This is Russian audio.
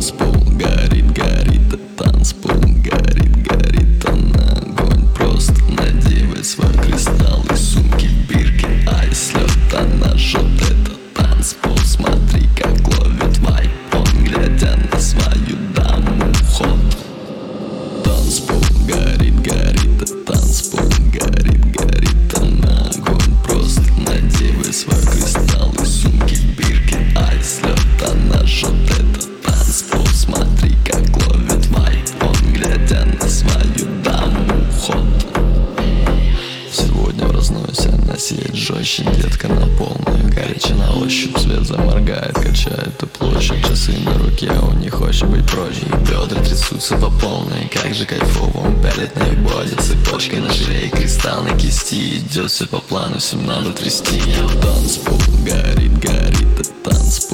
Танцпол горит, горит, танцпол горит, горит. Она огонь, просто надевает свой кристалл и сумки Биркин. А если вот она жжет этот танцпол, смотри, как ловит вайп он, глядя на свою даму ход. Танцпол горит, горит, танцпол горит, горит. Она огонь, просто надевает свой кристалл и сумки Биркин. А если вот она жжет этот танцпол, смотри, как ловит вайп он, глядя на свою даму ход. Сегодня в разносе она сидит жестче, детка на полную. Горячая на ощупь, свет заморгает, качает эту площадь. Часы на руке, у них хочет быть проще. И бедра трясутся по полной, как же кайфово. Он пялит на их боди, цепочкой на шее, кристалл на кисти. Идет все по плану, всем надо трясти. Танцпол горит, горит, танцпол